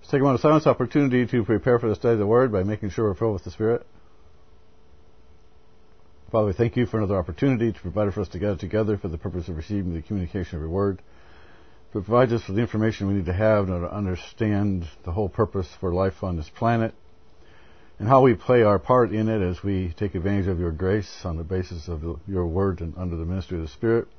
Let's take a moment of silence, opportunity to prepare for the study of the Word by making sure we're filled with the Spirit. Father, we thank you for another opportunity to provide for us to gather together for the purpose of receiving the communication of your Word. To provide us with the information we need to have in order to understand the whole purpose for life on this planet and how we play our part in it as we take advantage of your grace on the basis of your Word and under the ministry of the Spirit,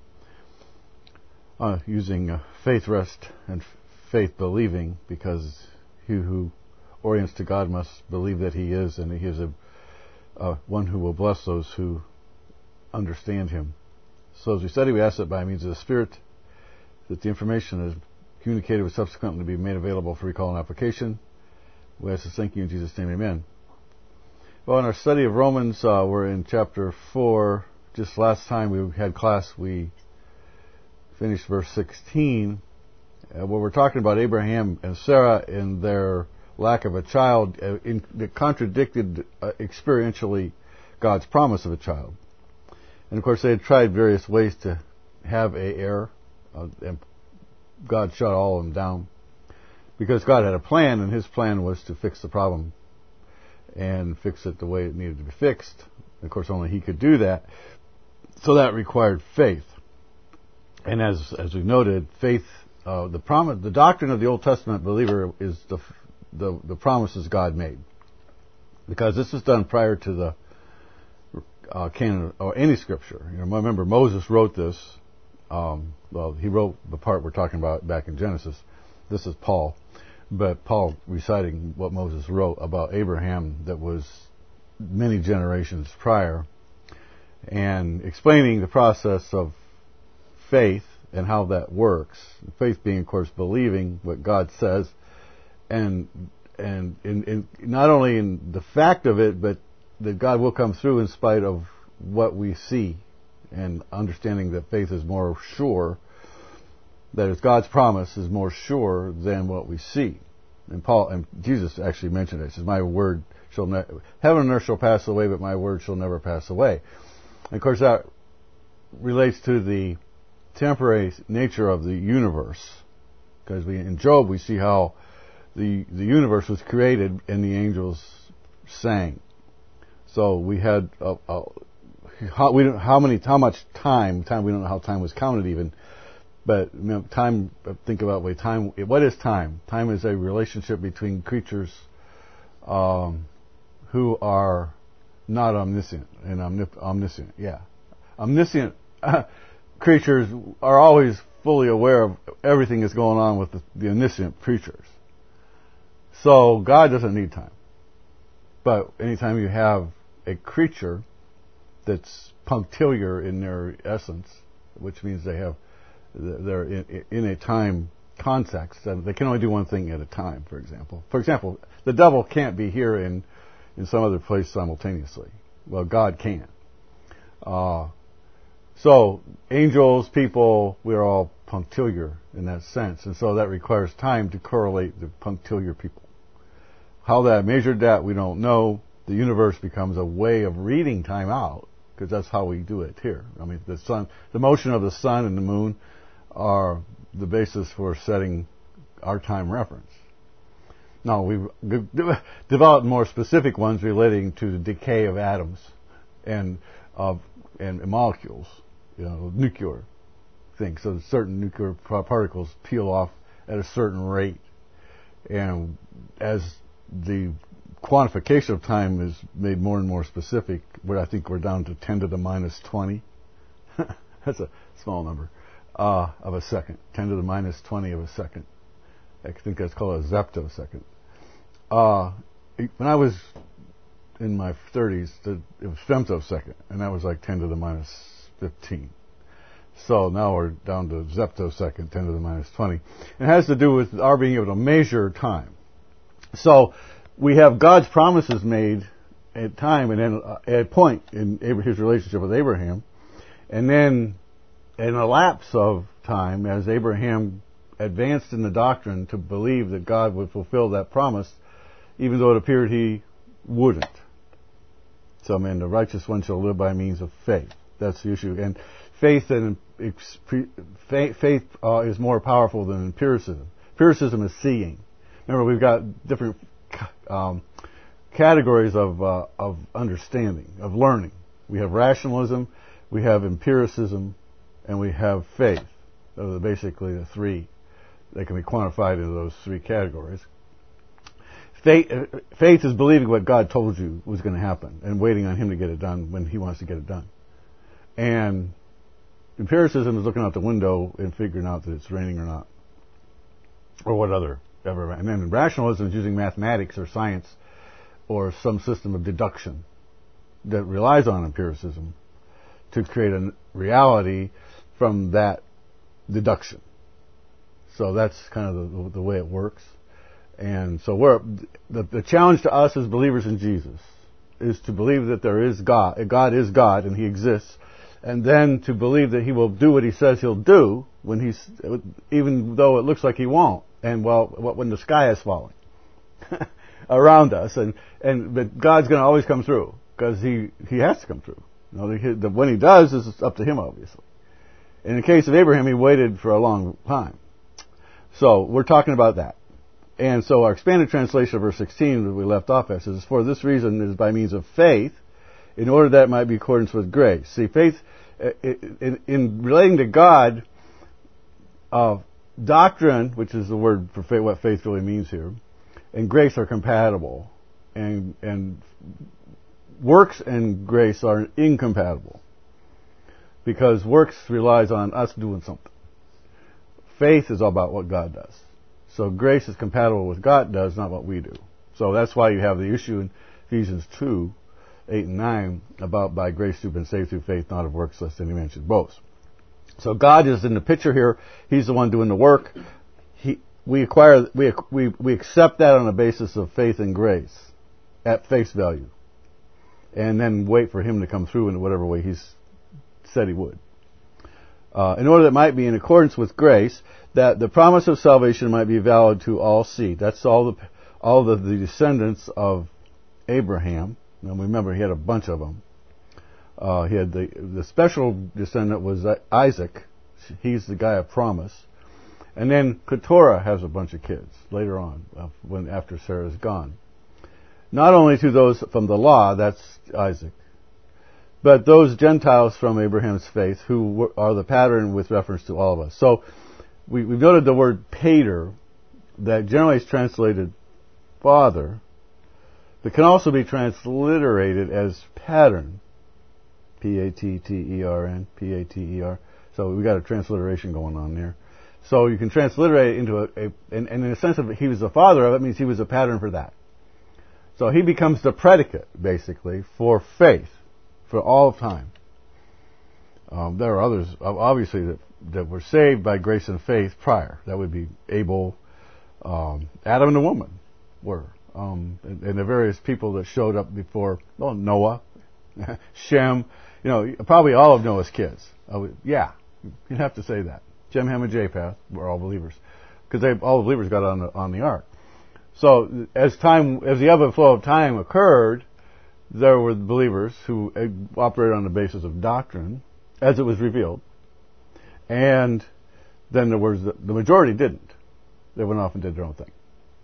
using faith rest and faith believing, because he who orients to God must believe that he is, and he is one who will bless those who understand him. So as we study, we ask that by means of the Spirit, that the information is communicated will subsequently be made available for recall and application. We ask this, thank you in Jesus' name, amen. Well, in our study of Romans, we're in chapter 4. Just last time we had class, we finished verse 16. Where we're talking about Abraham and Sarah and their lack of a child, that contradicted experientially God's promise of a child. And of course, they had tried various ways to have an heir, and God shut all of them down because God had a plan, and his plan was to fix the problem and fix it the way it needed to be fixed. Of course, only he could do that. So that required faith. And as we've noted, faith, the doctrine of the Old Testament believer is the promises God made, because this was done prior to the canon or any scripture. Remember, Moses wrote this. He wrote the part we're talking about back in Genesis. This is Paul, but Paul reciting what Moses wrote about Abraham that was many generations prior, and explaining the process of faith and how that works. Faith being, of course, believing what God says, and in not only in the fact of it, but that God will come through in spite of what we see, and understanding that faith is more sure, that it's God's promise is more sure than what we see. And Paul and Jesus actually mentioned it. He says, "My word shall heaven and earth shall pass away, but my word shall never pass away." And of course, that relates to the temporary nature of the universe, because in Job we see how the universe was created and the angels sang. So we had how much time we don't know how time was counted even, but time. Think about time. What is time? Time is a relationship between creatures who are not omniscient and omniscient. Yeah, omniscient creatures are always fully aware of everything that's going on with the omniscient creatures. So God doesn't need time. But anytime you have a creature that's punctiliar in their essence, which means they're in a time context, they can only do one thing at a time, for example. For example, the devil can't be here in some other place simultaneously. Well, God can. So angels, people, we're all punctiliar in that sense, and so that requires time to correlate the punctiliar people. How that measured that, we don't know. The universe becomes a way of reading time out, because that's how we do it here. I mean, the motion of the sun and the moon are the basis for setting our time reference. Now, we've developed more specific ones relating to the decay of atoms and molecules, nuclear things. So certain nuclear particles peel off at a certain rate, and as the quantification of time is made more and more specific, where I think we're down to 10 to the minus 20. That's a small number of a second. 10 to the minus 20 of a second. I think that's called a zeptosecond. When I was in my 30s, it was femtosecond, and that was like 10 to the minus 15. So now we're down to zeptosecond, 10 to the minus 20. It has to do with our being able to measure time. So we have God's promises made at time, and then at a point in his relationship with Abraham, and then in a lapse of time, as Abraham advanced in the doctrine to believe that God would fulfill that promise, even though it appeared he wouldn't. So, the righteous one shall live by means of faith. That's the issue. And faith is more powerful than empiricism. Empiricism is seeing. Remember, we've got different categories of understanding, of learning. We have rationalism, we have empiricism, and we have faith. Those are basically the three that can be quantified into those three categories. Faith is believing what God told you was going to happen and waiting on Him to get it done when He wants to get it done. And empiricism is looking out the window and figuring out that it's raining or not, or whatever. And then rationalism is using mathematics or science or some system of deduction that relies on empiricism to create a reality from that deduction. So that's kind of the way it works. And so the challenge to us as believers in Jesus is to believe that there is God is God, and He exists, and then to believe that He will do what He says He'll do even though it looks like He won't, and when the sky is falling around us, but God's going to always come through because He has to come through. When He does, it's up to Him, obviously. In the case of Abraham, he waited for a long time. So we're talking about that. And so our expanded translation of verse 16 that we left off at says, "For this reason is by means of faith, in order that it might be in accordance with grace." See, faith, in relating to God, doctrine, which is the word for faith, what faith really means here, and grace are compatible. And works and grace are incompatible. Because works relies on us doing something. Faith is all about what God does. So grace is compatible with what God does, not what we do. So that's why you have the issue in Ephesians 2, 8 and 9, about by grace you've been saved through faith, not of works, lest any man should boast. So God is in the picture here. He's the one doing the work. We accept that on the basis of faith and grace, at face value. And then wait for Him to come through in whatever way He's said He would. In order that it might be in accordance with grace, that the promise of salvation might be valid to all seed. That's all the descendants of Abraham. Now remember, he had a bunch of them. He had the special descendant was Isaac. He's the guy of promise. And then Keturah has a bunch of kids later on, after Sarah's gone. Not only to those from the law, that's Isaac, but those Gentiles from Abraham's faith who are the pattern with reference to all of us. So we've noted the word pater, that generally is translated father, but can also be transliterated as pattern. P-A-T-T-E-R-N, P-A-T-E-R. So we've got a transliteration going on there. So you can transliterate it into and in the sense of he was the father of it, means he was a pattern for that. So he becomes the predicate, basically, for faith, for all of time. There are others, obviously, that were saved by grace and faith prior. That would be Abel, Adam and the woman were. And the various people that showed up before, Noah, Shem, probably all of Noah's kids. You'd have to say that. Shem, Ham, and Japheth were all believers. Because all the believers got on the ark. So as the ebb and flow of time occurred, there were believers who operated on the basis of doctrine, as it was revealed. And then there was the majority didn't. They went off and did their own thing.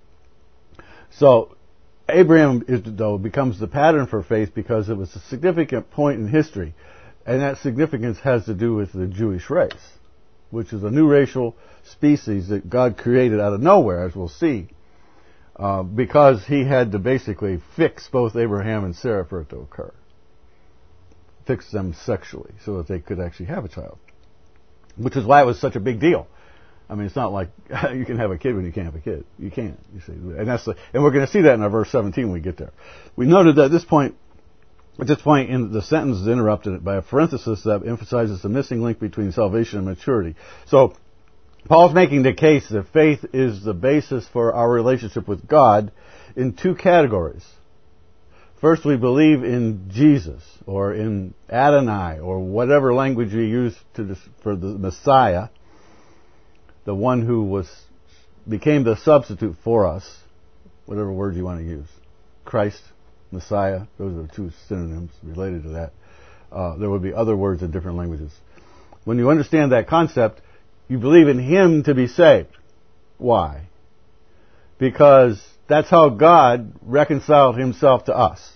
So Abraham becomes the pattern for faith because it was a significant point in history. And that significance has to do with the Jewish race, which is a new racial species that God created out of nowhere, as we'll see, because He had to basically fix both Abraham and Sarah for it to occur. Fix them sexually so that they could actually have a child. Which is why it was such a big deal. I mean, it's not like you can have a kid when you can't have a kid. You can't, you see. And we're going to see that in our verse 17 when we get there. We noted that at this point in the sentence is interrupted by a parenthesis that emphasizes the missing link between salvation and maturity. So, Paul's making the case that faith is the basis for our relationship with God in two categories. First, we believe in Jesus, or in Adonai, or whatever language you use for the Messiah, the one who became the substitute for us, whatever word you want to use. Christ, Messiah, those are two synonyms related to that. There would be other words in different languages. When you understand that concept, you believe in Him to be saved. Why? because that's how God reconciled himself to us.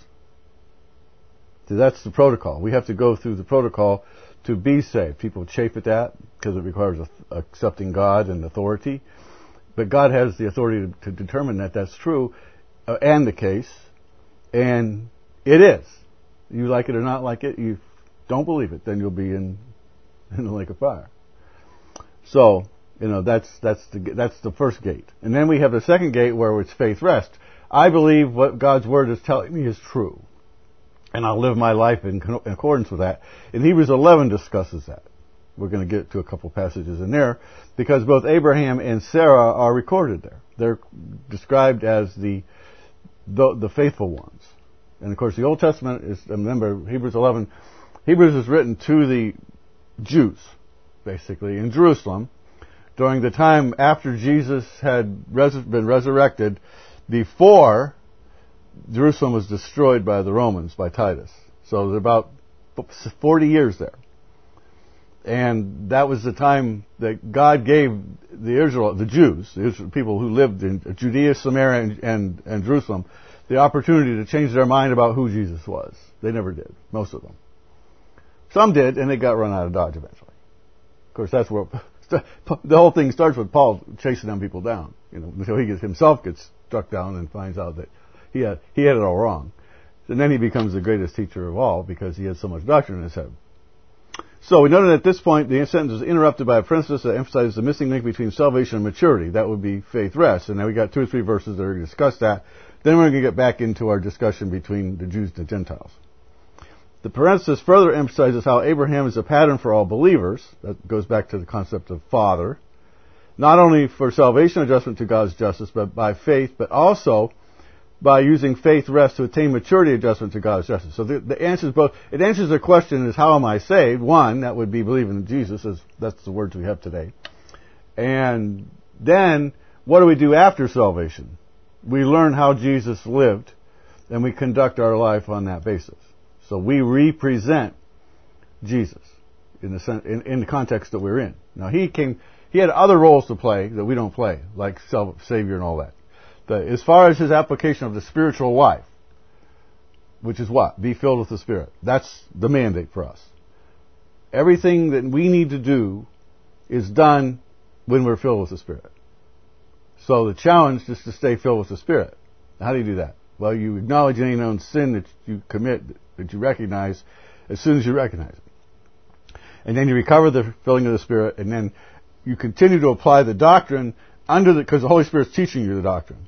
So that's the protocol. We have to go through the protocol to be saved. People chafe at that because it requires accepting God and authority. But God has the authority to determine that that's true and the case. And it is. You like it or not like it, you don't believe it, then you'll be in the lake of fire. So, that's the first gate. And then we have the second gate where it's faith rest. I believe what God's Word is telling me is true. And I'll live my life in accordance with that. And Hebrews 11 discusses that. We're going to get to a couple passages in there, because both Abraham and Sarah are recorded there. They're described as the faithful ones. And of course the Old Testament is, remember, Hebrews 11, Hebrews is written to the Jews, basically, in Jerusalem, during the time after Jesus had been resurrected, before Jerusalem was destroyed by the Romans, by Titus. So there's about 40 years there. And that was the time that God gave the Jews, the people who lived in Judea, Samaria, and Jerusalem, the opportunity to change their mind about who Jesus was. They never did, most of them. Some did, and they got run out of Dodge eventually. Of course, that's where the whole thing starts with Paul chasing them people down, until he himself gets struck down and finds out that he had it all wrong. And then he becomes the greatest teacher of all because he has so much doctrine in his head. So we noted at this point the sentence is interrupted by a parenthesis that emphasizes the missing link between salvation and maturity. That would be faith rest. And now we got 2 or 3 verses that are going to discuss that. Then we're going to get back into our discussion between the Jews and the Gentiles. The parenthesis further emphasizes how Abraham is a pattern for all believers. That goes back to the concept of father. Not only for salvation adjustment to God's justice, but by faith, but also by using faith rest to attain maturity adjustment to God's justice. So the answer is both. It answers the question is, how am I saved? One, that would be believing in Jesus, as that's the words we have today. And then, what do we do after salvation? We learn how Jesus lived, and we conduct our life on that basis. So we represent Jesus in the context that we're in. Now he had other roles to play that we don't play, like Savior and all that. As far as his application of the spiritual life, which is what? Be filled with the Spirit. That's the mandate for us. Everything that we need to do is done when we're filled with the Spirit. So the challenge is to stay filled with the Spirit. How do you do that? Well, you acknowledge any known sin that you commit, that you recognize, as soon as you recognize it. And then you recover the filling of the Spirit, and then you continue to apply the doctrine because the Holy Spirit's teaching you the doctrine.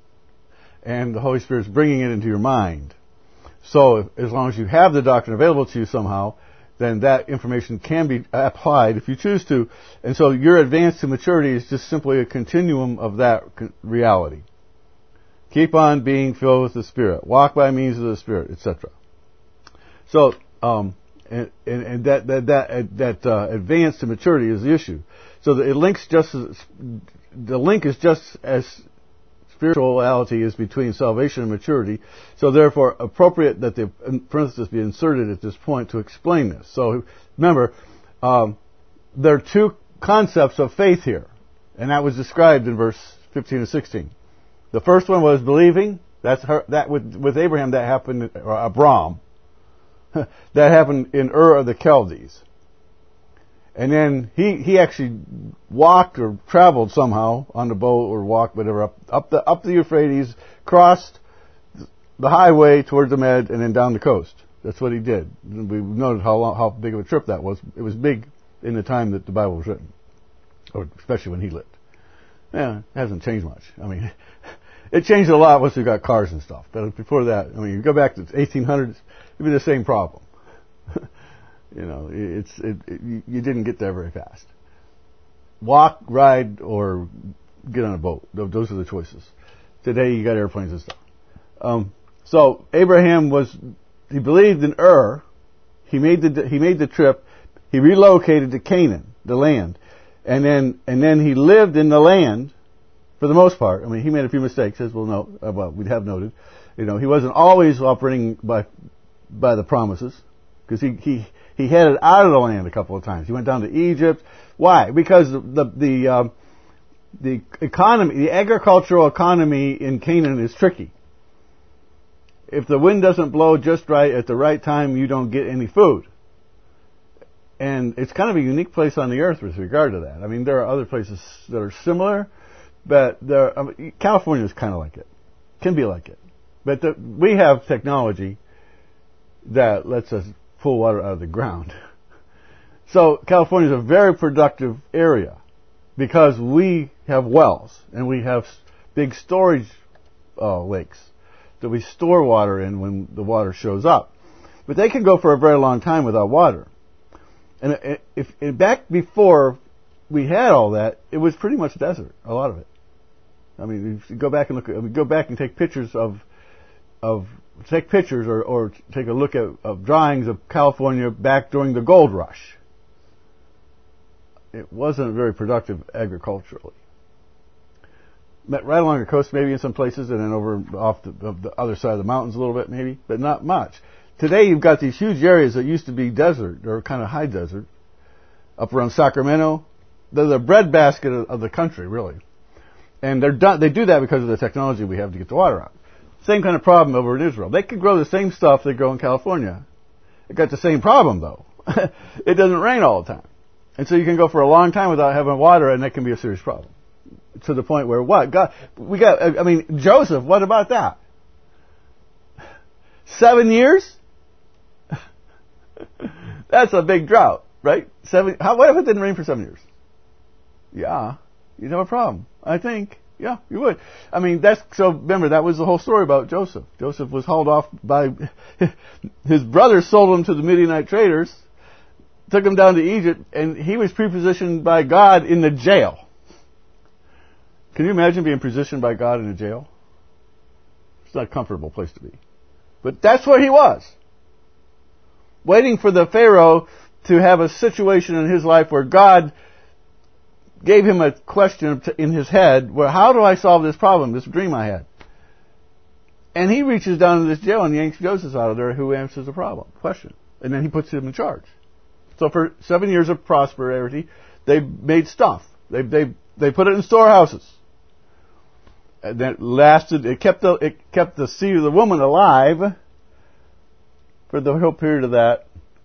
And the Holy Spirit's bringing it into your mind. So as long as you have the doctrine available to you somehow, then that information can be applied if you choose to. And so your advance to maturity is just simply a continuum of that reality. Keep on being filled with the Spirit. Walk by means of the Spirit, etc. So, that advance to maturity is the issue. So the link is just as spirituality is between salvation and maturity. So therefore, appropriate that the parenthesis be inserted at this point to explain this. So remember, there are 2 concepts of faith here, and that was described in verse 15 and 16. The first one was believing. With Abraham that happened, or Abram, that happened in Ur of the Chaldees. And then he actually walked or traveled somehow on the boat or walked, whatever, up the Euphrates, crossed the highway towards the Med, and then down the coast. That's what he did. We noted how big of a trip that was. It was big in the time that the Bible was written, or especially when he lived. Yeah, it hasn't changed much. I mean, it changed a lot once we got cars and stuff. But before that, I mean, you go back to the 1800s, it'd be the same problem. You didn't get there very fast. Walk, ride, or get on a boat. Those are the choices. Today you got airplanes and stuff. So Abraham he believed in Ur. He made the trip. He relocated to Canaan, the land, and then he lived in the land for the most part. I mean, he made a few mistakes, as we'd have noted. He wasn't always operating by the promises, because he headed out of the land a couple of times. He went down to Egypt. Why? Because the the economy, the agricultural economy in Canaan is tricky. If the wind doesn't blow just right at the right time, you don't get any food. And it's kind of a unique place on the earth with regard to that. I mean, there are other places that are similar, but California is kind of like it. Can be like it. But we have technology that lets us pull water out of the ground. So California is a very productive area because we have wells and we have big storage lakes that we store water in when the water shows up. But they can go for a very long time without water. And back before we had all that, it was pretty much desert, a lot of it. I mean, if you go back and go back and take pictures or take a look at drawings of California back during the gold rush. It wasn't very productive agriculturally. Right along the coast, maybe in some places, and then over off the other side of the mountains a little bit, maybe, but not much. Today, you've got these huge areas that used to be desert, or kind of high desert, up around Sacramento. They're the breadbasket of the country, really. And they do that because of the technology we have to get the water out. Same kind of problem over in Israel. They can grow the same stuff they grow in California. It got the same problem, though. It doesn't rain all the time. And so you can go for a long time without having water, and that can be a serious problem. To the point where Joseph, what about that? 7 years? That's a big drought, right? What if it didn't rain for 7 years? Yeah, you'd have a problem, I think. Yeah, you would. I mean, remember, that was the whole story about Joseph. Joseph was hauled off by, his brothers sold him to the Midianite traders, took him down to Egypt, and he was prepositioned by God in the jail. Can you imagine being positioned by God in a jail? It's not a comfortable place to be. But that's where he was. Waiting for the Pharaoh to have a situation in his life where God gave him a question in his head, well, how do I solve this problem, this dream I had? And he reaches down to this jail and yanks Joseph out of there, who answers the question. And then he puts him in charge. So for 7 years of prosperity, they made stuff. They put it in storehouses. And that lasted, it kept the seed of the woman alive for the whole period of that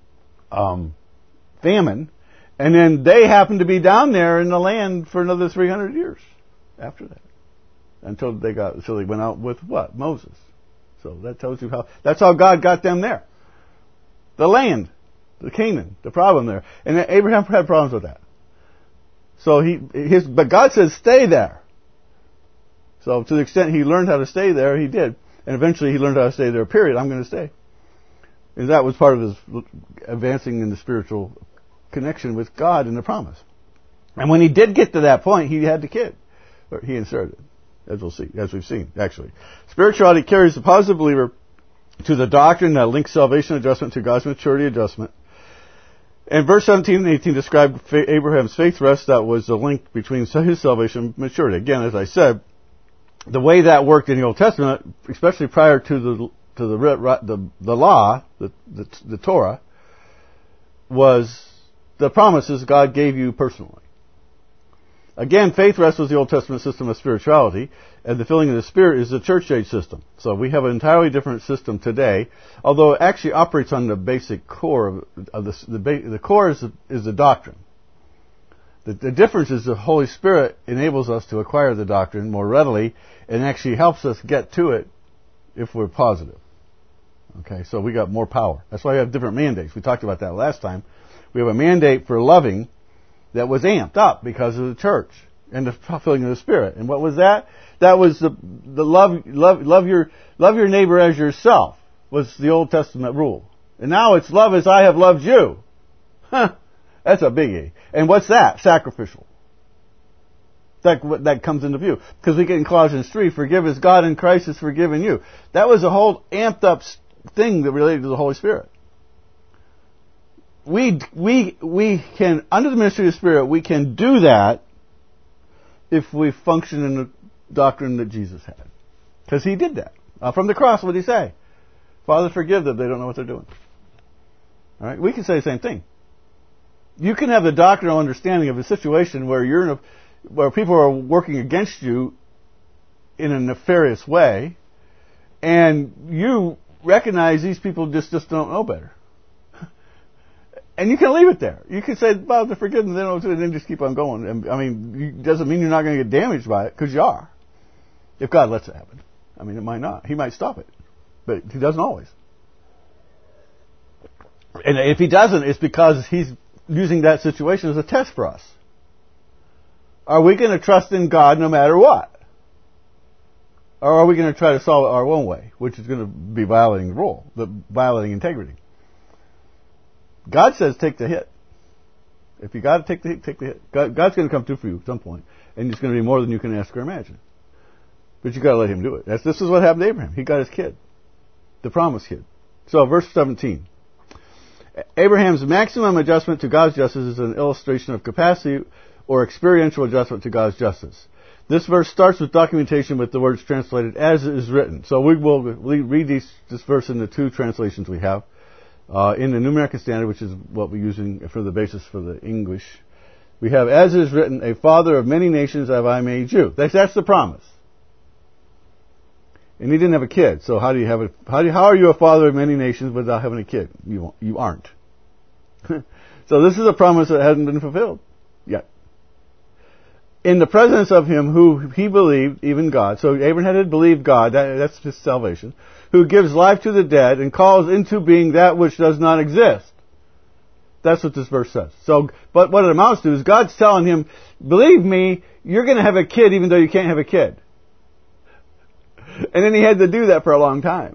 famine. And then they happened to be down there in the land for another 300 years after that. Until they went out with what? Moses. So that tells you that's how God got them there. The land, the Canaan, the problem there. And Abraham had problems with that. So but God said, stay there. So to the extent he learned how to stay there, he did. And eventually he learned how to stay there, period. I'm going to stay. And that was part of his advancing in the spiritual connection with God and the promise. And when he did get to that point, he had the kid. Or he inserted, as we've seen, actually. Spirituality carries the positive believer to the doctrine that links salvation adjustment to God's maturity adjustment. And verse 17 and 18 describe Abraham's faith rest that was the link between his salvation and maturity. Again, as I said, the way that worked in the Old Testament, especially prior to the law, the Torah, was the promises God gave you personally. Again, faith rest was the Old Testament system of spirituality, and the filling of the Spirit is the church age system. So we have an entirely different system today, although it actually operates on the basic core of the core is the doctrine. The difference is the Holy Spirit enables us to acquire the doctrine more readily and actually helps us get to it if we're positive. Okay, so we got more power. That's why we have different mandates. We talked about that last time. We have a mandate for loving that was amped up because of the church and the filling of the Spirit. And what was that? That was the love your neighbor as yourself was the Old Testament rule. And now it's love as I have loved you. Huh. That's a biggie. And what's that? Sacrificial. That comes into view. Because we get in Colossians 3, forgive as God in Christ has forgiven you. That was a whole amped up thing that related to the Holy Spirit. We can, under the ministry of the Spirit, we can do that if we function in the doctrine that Jesus had. Because He did that. From the cross, what did He say? Father, forgive them, they don't know what they're doing. All right? We can say the same thing. You can have the doctrinal understanding of a situation where you're where people are working against you in a nefarious way, and you recognize these people just don't know better. And you can leave it there. You can say, well, they're forgiven, they don't, and then just keep on going. And, I mean, it doesn't mean you're not going to get damaged by it, because you are. If God lets it happen. I mean, it might not. He might stop it. But He doesn't always. And if He doesn't, it's because He's using that situation as a test for us. Are we going to trust in God no matter what? Or are we going to try to solve it our own way, which is going to be violating the rule, violating integrity? God says take the hit. If you got to take the hit, take the hit. God's going to come through for you at some point, and it's going to be more than you can ask or imagine. But you got to let Him do it. This is what happened to Abraham. He got his kid, the promised kid. So, verse 17. Abraham's maximum adjustment to God's justice is an illustration of capacity or experiential adjustment to God's justice. This verse starts with documentation with the words translated as is written. So we will read this verse in the two translations we have. In the New American Standard, which is what we're using for the basis for the English, we have, as is written, a father of many nations have I made you. That's the promise. And he didn't have a kid, so how are you a father of many nations without having a kid? You aren't. So this is a promise that hasn't been fulfilled yet. In the presence of him who he believed, even God. So Abraham had believed God, that's his salvation, who gives life to the dead and calls into being that which does not exist. That's what this verse says. So, but what it amounts to is God's telling him, believe me, you're going to have a kid even though you can't have a kid. And then he had to do that for a long time.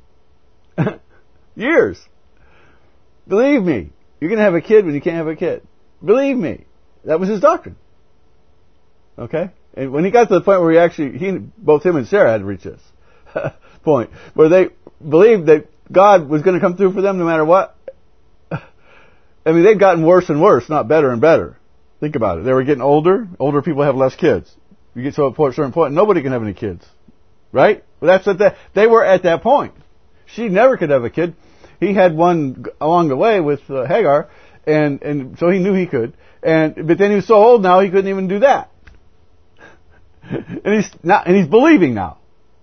Years. Believe me, you're going to have a kid when you can't have a kid. Believe me. That was his doctrine. Okay? And when he got to the point where both him and Sarah had to reach this point, where they believed that God was going to come through for them no matter what. I mean, they'd gotten worse and worse, not better and better. Think about it. They were getting older. Older people have less kids. You get to a certain point, nobody can have any kids. Right? Well, they were at that point. She never could have a kid. He had one along the way with Hagar, and so he knew he could. But then he was so old now he couldn't even do that. And he's believing now.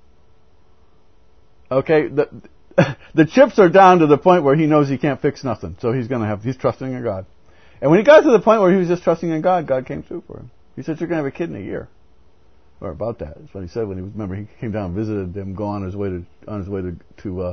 Okay, the chips are down to the point where he knows he can't fix nothing, so he's trusting in God. And when he got to the point where he was just trusting in God, God came through for him. He said, "You're going to have a kid in a year." Or about that. That's what he said when he came down and visited them, go on his way to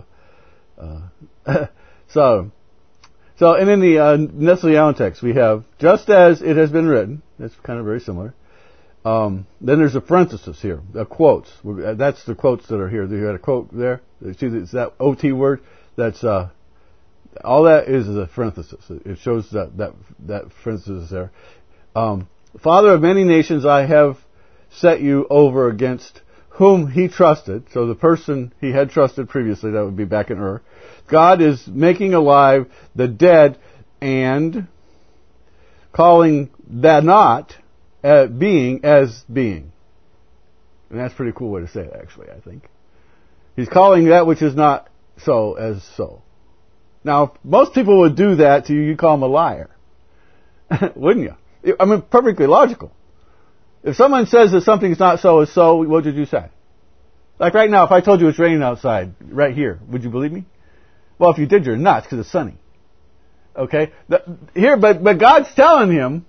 Sodom. So, and in the Nestle Allen text, we have, just as it has been written. That's kind of very similar. Then there's a parenthesis here, the quotes. That's the quotes that are here. You had a quote there. See, it's that OT word. That's all that is a parenthesis. It shows that parenthesis is there. Father of many nations, I have set you over against whom he trusted. So the person he had trusted previously, that would be back in Ur. God is making alive the dead and calling that not being as being. And that's a pretty cool way to say it, actually, I think. He's calling that which is not so as so. Now, if most people would do that to you, you'd call them a liar. Wouldn't you? I mean, perfectly logical. If someone says that something's not so as so, what did you say? Like right now, if I told you it's raining outside, right here, would you believe me? Well, if you did, you're nuts because it's sunny. Okay? But God's telling him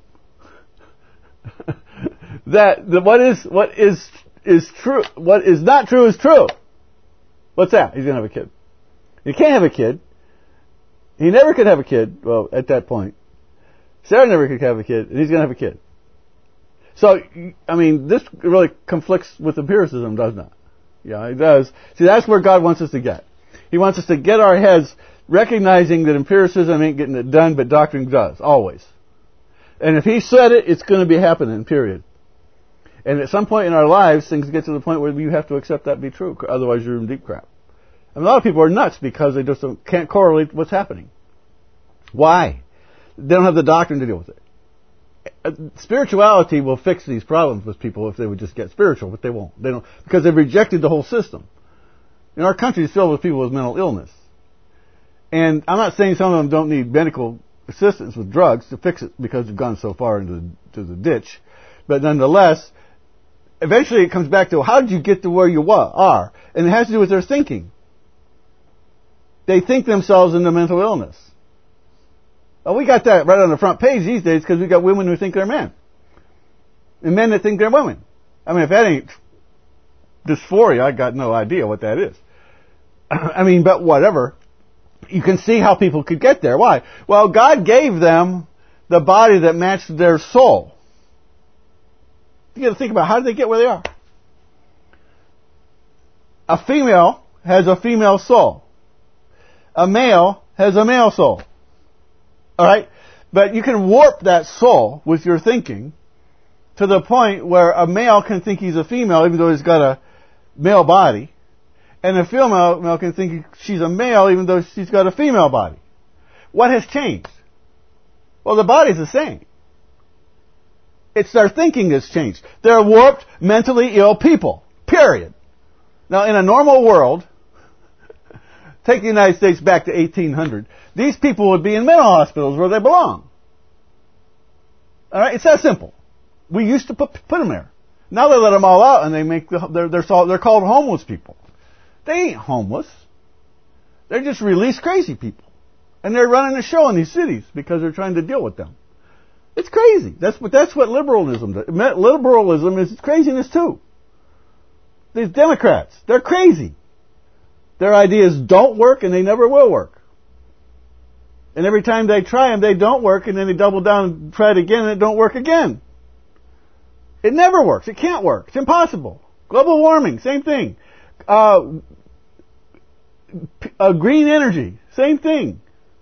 that what is true, what is not true is true. What's that? He's going to have a kid. He can't have a kid. He never could have a kid. Well, at that point. Sarah never could have a kid, and he's going to have a kid. So, I mean, this really conflicts with empiricism, doesn't it? Yeah, it does. See, that's where God wants us to get. He wants us to get our heads recognizing that empiricism ain't getting it done, but doctrine does, always. And if He said it, it's going to be happening, period. And at some point in our lives, things get to the point where you have to accept that to be true, otherwise you're in deep crap. And a lot of people are nuts because they just can't correlate what's happening. Why? They don't have the doctrine to deal with it. Spirituality will fix these problems with people if they would just get spiritual, but they won't. They don't, because they've rejected the whole system. And our country is filled with people with mental illness. And I'm not saying some of them don't need medical assistance with drugs to fix it because they've gone so far into the ditch. But nonetheless, eventually it comes back to how did you get to where you are? And it has to do with their thinking. They think themselves into mental illness. Well, we got that right on the front page these days because we got women who think they're men. And men that think they're women. I mean, if that ain't dysphoria, I got no idea what that is. I mean, but whatever. You can see how people could get there. Why? Well, God gave them the body that matched their soul. You got to think about how did they get where they are. A female has a female soul. A male has a male soul. Alright? But you can warp that soul with your thinking to the point where a male can think he's a female even though he's got a male body. And a female can think she's a male even though she's got a female body. What has changed? Well, the body's the same. It's their thinking that's changed. They're warped, mentally ill people. Period. Now, in a normal world, take the United States back to 1800, these people would be in mental hospitals where they belong. Alright? It's that simple. We used to put them there. Now they let them all out and they make they're called homeless people. They ain't homeless. They're just released crazy people. And they're running a show in these cities because they're trying to deal with them. It's crazy. That's what liberalism does. Liberalism is craziness too. These Democrats, they're crazy. Their ideas don't work and they never will work. And every time they try them, they don't work and then they double down and try it again and it don't work again. It never works. It can't work. It's impossible. Global warming, same thing. Green energy, same thing.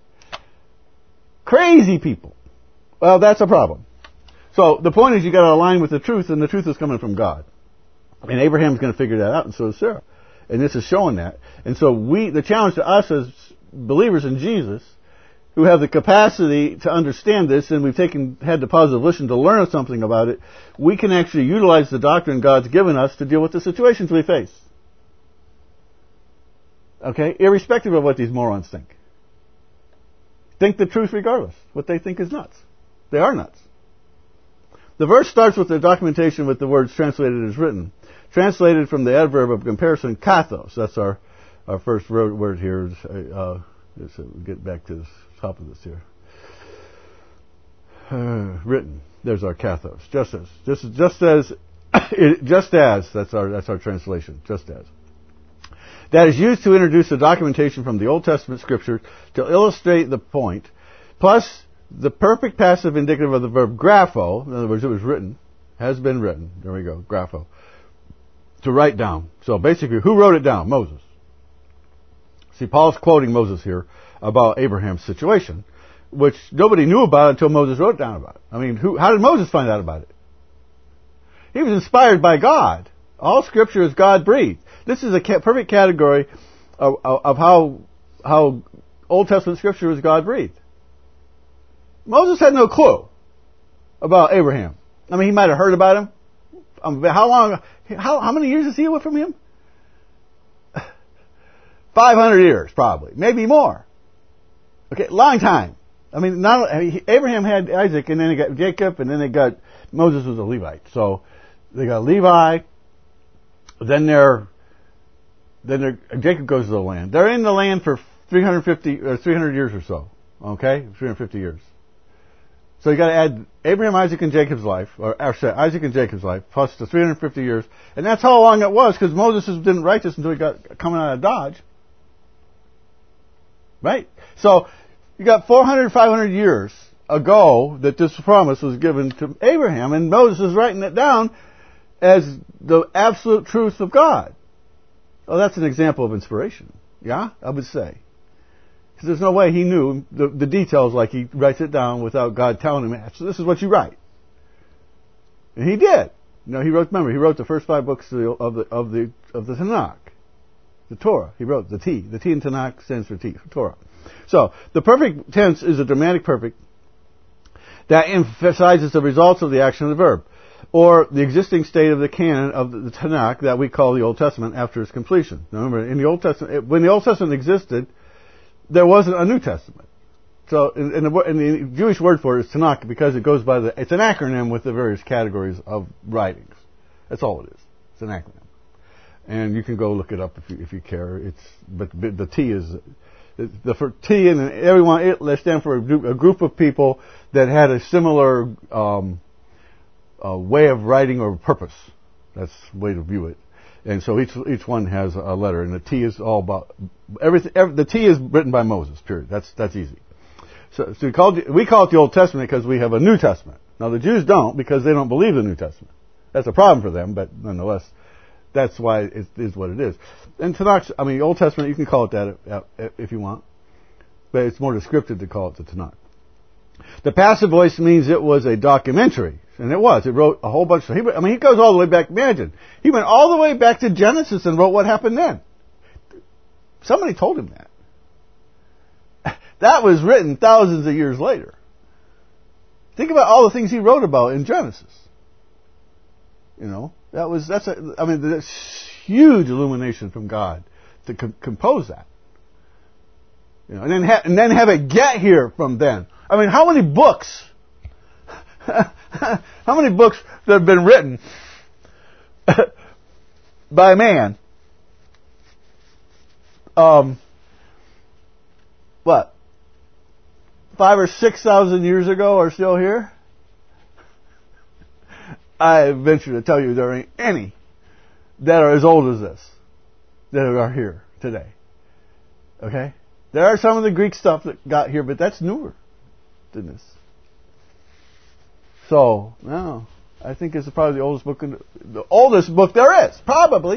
Crazy people. Well, that's a problem. So the point is you got to align with the truth, and the truth is coming from God. And Abraham's going to figure that out, and so is Sarah. And this is showing that. And so the challenge to us as believers in Jesus, who have the capacity to understand this, and we've had the positive listen to learn something about it, we can actually utilize the doctrine God's given us to deal with the situations we face. Okay? Irrespective of what these morons think. Think the truth regardless. What they think is nuts. They are nuts. The verse starts with the documentation with the words translated as written. Translated from the adverb of comparison, kathos. That's our first word here. Let's get back to the top of this here. Written. There's our kathos. Just as. That's our translation. Just as. That is used to introduce the documentation from the Old Testament Scripture to illustrate the point, plus the perfect passive indicative of the verb grapho, in other words, it was written, has been written, there we go, grapho, to write down. So basically, who wrote it down? Moses. See, Paul's quoting Moses here about Abraham's situation, which nobody knew about until Moses wrote down about it. I mean, how did Moses find out about it? He was inspired by God. All Scripture is God-breathed. This is a perfect category of how Old Testament Scripture is God-breathed. Moses had no clue about Abraham. I mean, he might have heard about him. How many years is he away from him? 500 years, probably. Maybe more. Okay, long time. I mean, Abraham had Isaac, and then they got Jacob, and then they got Moses was a Levite. So they got Levi. Then Jacob goes to the land. They're in the land for 300 years or so. Okay, 350 years. So you got to add Abraham, Isaac, and Jacob's life, or Isaac and Jacob's life, plus the 350 years, and that's how long it was, because Moses didn't write this until he got coming out of Dodge. Right? So you got 400, 500 years ago that this promise was given to Abraham, and Moses is writing it down as the absolute truth of God. Well, that's an example of inspiration. Yeah, I would say. Because there's no way he knew the details like he writes it down without God telling him, so this is what you write. And he did. You know, he wrote the first 5 books of the Tanakh. The Torah. He wrote the T. The T in Tanakh stands for T, for Torah. So, the perfect tense is a dramatic perfect that emphasizes the results of the action of the verb, or the existing state of the canon of the Tanakh that we call the Old Testament after its completion. Now remember, in the Old Testament, when the Old Testament existed, there wasn't a New Testament. So, and the Jewish word for it is Tanakh because it goes by it's an acronym with the various categories of writings. That's all it is. It's an acronym. And you can go look it up if you care. But the T is, for T and everyone, they stand for a group of people that had a similar, way of writing or purpose. That's the way to view it. And so each one has a letter, and the T is all about everything. The T is written by Moses. Period. That's easy. So we call it the Old Testament because we have a New Testament. Now the Jews don't because they don't believe the New Testament. That's a problem for them, but nonetheless, that's why it is what it is. And Tanakh, Old Testament, you can call it that if you want, but it's more descriptive to call it the Tanakh. The passive voice means it was a documentary. And it was. It wrote a whole bunch of... he goes all the way back. Imagine. He went all the way back to Genesis and wrote what happened then. Somebody told him that. That was written thousands of years later. Think about all the things he wrote about in Genesis. That's huge illumination from God to compose that. And then have it get here from then. How many books... How many books that have been written by man? 5,000 or 6,000 years ago are still here? I venture to tell you there ain't any that are as old as this that are here today. Okay? There are some of the Greek stuff that got here, but that's newer than this. So, no, I think it's probably the oldest book there is, probably.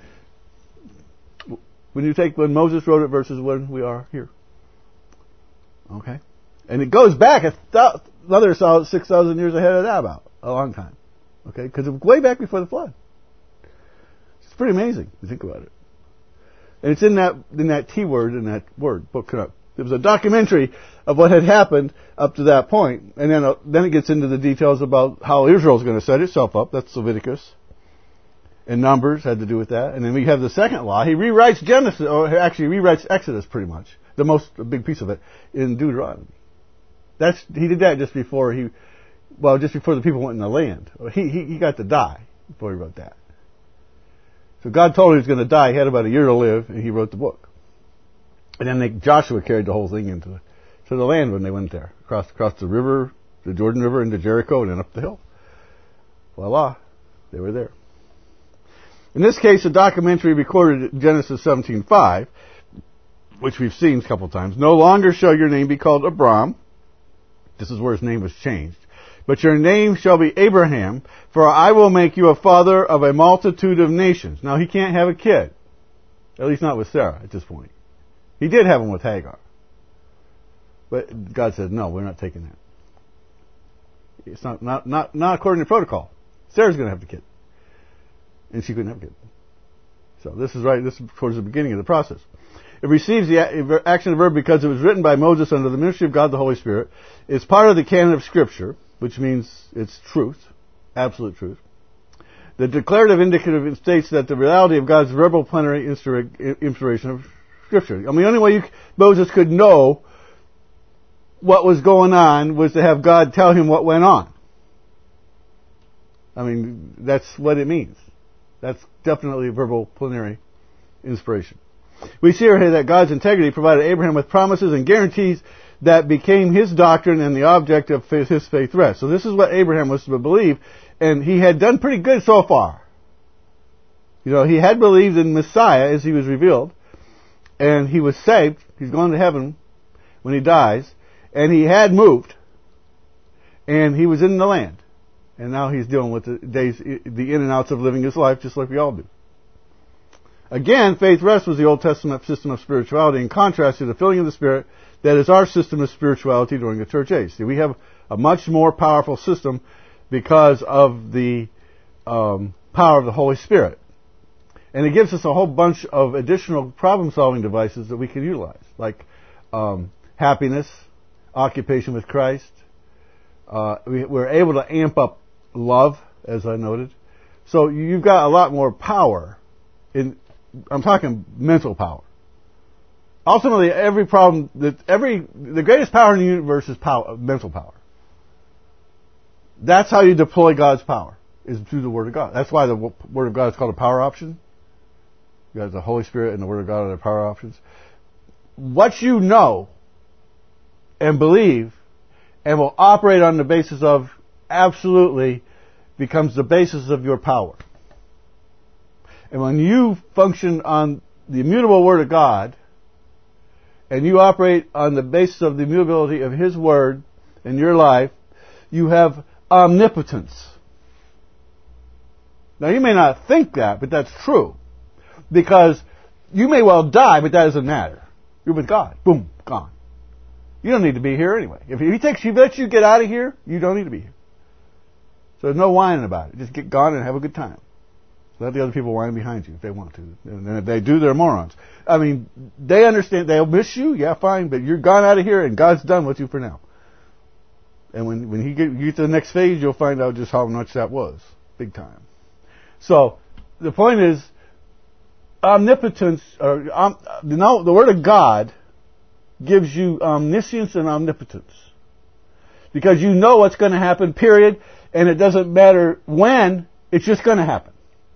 When Moses wrote it versus when we are here. Okay? And it goes back another 6,000 years ahead of that about. A long time. Okay? Because it was way back before the flood. It's pretty amazing if you think about it. And it's in that T word, in that word, book. It was a documentary of what had happened up to that point. And then it gets into the details about how Israel's going to set itself up. That's Leviticus. And Numbers had to do with that. And then we have the second law. He rewrites Genesis, or actually rewrites Exodus pretty much. A big piece of it in Deuteronomy. He did that just before the people went in the land. He got to die before he wrote that. So God told him he was going to die. He had about a year to live, and he wrote the book. And then Joshua carried the whole thing into the land when they went there. Across the river, the Jordan River, into Jericho, and then up the hill. Voila. They were there. In this case, a documentary recorded in Genesis 17:5, which we've seen a couple times. No longer shall your name be called Abram. This is where his name was changed. But your name shall be Abraham, for I will make you a father of a multitude of nations. Now, he can't have a kid. At least not with Sarah at this point. He did have one with Hagar. But God said, no, we're not taking that. It's not according to protocol. Sarah's going to have the kid. And she couldn't have a kid. So this is right. This is towards the beginning of the process. It receives the action of the verb because it was written by Moses under the ministry of God the Holy Spirit. It's part of the canon of Scripture, which means it's truth, absolute truth. The declarative indicative states that the reality of God's verbal plenary inspiration of Scripture. The only way Moses could know what was going on was to have God tell him what went on. That's what it means. That's definitely verbal plenary inspiration. We see here that God's integrity provided Abraham with promises and guarantees that became his doctrine and the object of his faith rest. So this is what Abraham was to believe, and he had done pretty good so far. He had believed in Messiah as he was revealed, and he was saved. He's going to heaven when he dies, and he had moved, and he was in the land. And now he's dealing with the in and outs of living his life just like we all do. Again, faith rest was the Old Testament system of spirituality in contrast to the filling of the Spirit that is our system of spirituality during the church age. See, we have a much more powerful system because of the power of the Holy Spirit. And it gives us a whole bunch of additional problem-solving devices that we can utilize, like happiness, occupation with Christ. We're able to amp up love, as I noted. So you've got a lot more power. I'm talking mental power. Ultimately, the greatest power in the universe is power, mental power. That's how you deploy God's power, is through the Word of God. That's why the Word of God is called a power option. You got the Holy Spirit and the Word of God are the power options. What you know and believe and will operate on the basis of absolutely becomes the basis of your power. And when you function on the immutable Word of God, and you operate on the basis of the immutability of His Word in your life, you have omnipotence. Now you may not think that, but that's true. Because you may well die, but that doesn't matter. You're with God. Boom, gone. You don't need to be here anyway. If He lets you get out of here, you don't need to be here. So there's no whining about it. Just get gone and have a good time. Let the other people whine behind you if they want to. And if they do, they're morons. I mean, they understand. They'll miss you, yeah, fine, but you're gone out of here and God's done with you for now. And when you get to the next phase, you'll find out just how much that was. Big time. So, the point is, omnipotence, the Word of God gives you omniscience and omnipotence. Because you know what's going to happen, period, and it doesn't matter when, it's just going to happen.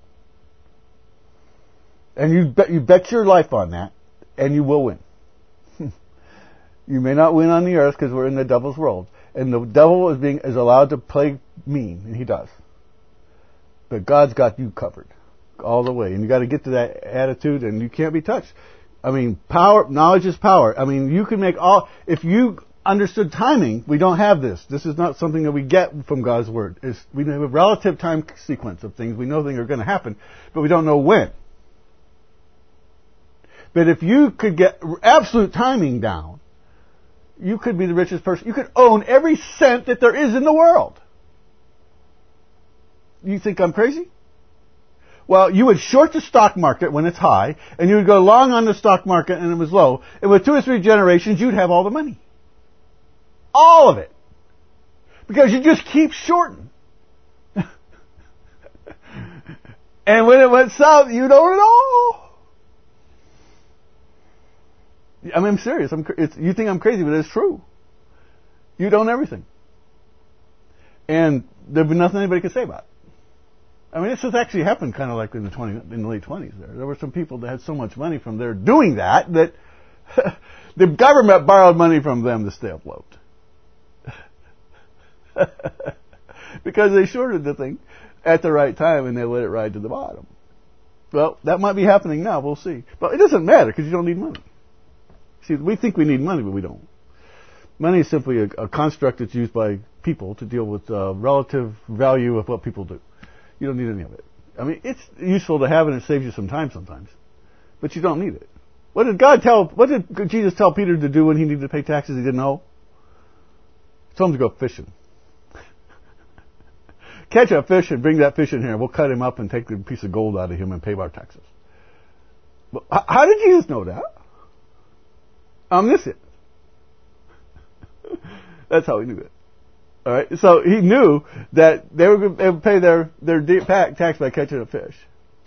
And you bet your life on that, and you will win. You may not win on the earth because we're in the devil's world. And the devil is allowed to play mean, and he does. But God's got you covered all the way. And you got to get to that attitude, and you can't be touched. I mean, knowledge is power. I mean, you can if you understood timing, we don't have this. This is not something that we get from God's Word. We have a relative time sequence of things. We know things are going to happen, but we don't know when. But if you could get absolute timing down, you could be the richest person. You could own every cent that there is in the world. You think I'm crazy? Well, you would short the stock market when it's high, and you would go long on the stock market and it was low, and with 2 or 3 generations, you'd have all the money. All of it. Because you just keep shorting. And when it went south, you'd own it all. I mean, I'm serious. You think I'm crazy, but it's true. You'd own everything. And there'd be nothing anybody could say about it. I mean, this has actually happened kind of like in the late 20s there. There were some people that had so much money from there doing that the government borrowed money from them to stay afloat. Because they shorted the thing at the right time and they let it ride to the bottom. Well, that might be happening now. We'll see. But it doesn't matter because you don't need money. See, we think we need money, but we don't. Money is simply a construct that's used by people to deal with relative value of what people do. You don't need any of it. I mean, it's useful to have and it saves you some time sometimes. But you don't need it. What did Jesus tell Peter to do when he needed to pay taxes he didn't owe? He told him to go fishing. Catch a fish and bring that fish in here. We'll cut him up and take a piece of gold out of him and pay our taxes. But how did Jesus know that? Omniscient. That's how he knew it. All right, so he knew that they would pay their tax by catching a fish.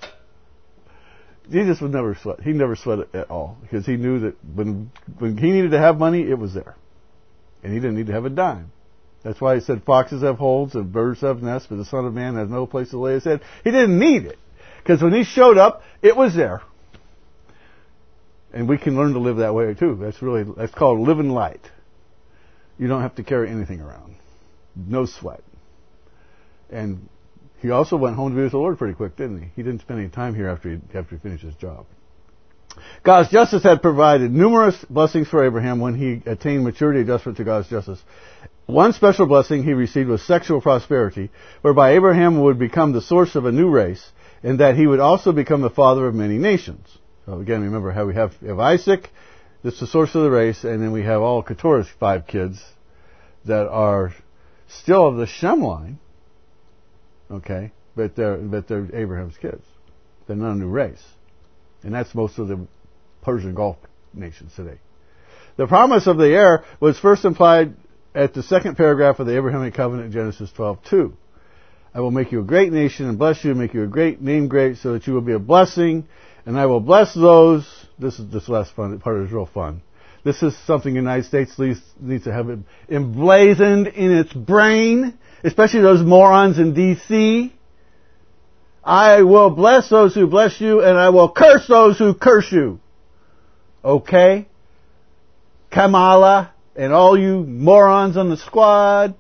Jesus would never sweat. He never sweat it at all because he knew that when he needed to have money, it was there, and he didn't need to have a dime. That's why he said foxes have holes and birds have nests, but the Son of Man has no place to lay his head. He didn't need it because when he showed up, it was there. And we can learn to live that way too. That's called living light. You don't have to carry anything around. No sweat. And he also went home to be with the Lord pretty quick, didn't he? He didn't spend any time here after he finished his job. God's justice had provided numerous blessings for Abraham when he attained maturity adjustment to God's justice. One special blessing he received was sexual prosperity, whereby Abraham would become the source of a new race, and that he would also become the father of many nations. So again, remember how we have Isaac, that's the source of the race, and then we have all Keturah's 5 kids that are still of the Shem line, okay, but they're Abraham's kids. They're not a new race. And that's most of the Persian Gulf nations today. The promise of the heir was first implied at the second paragraph of the Abrahamic covenant in Genesis 12:2. I will make you a great nation and bless you and make you a great name great so that you will be a blessing, and I will bless those this last part is real fun. This is something the United States needs to have emblazoned in its brain, especially those morons in D.C. I will bless those who bless you, and I will curse those who curse you. Okay? Kamala and all you morons on the squad.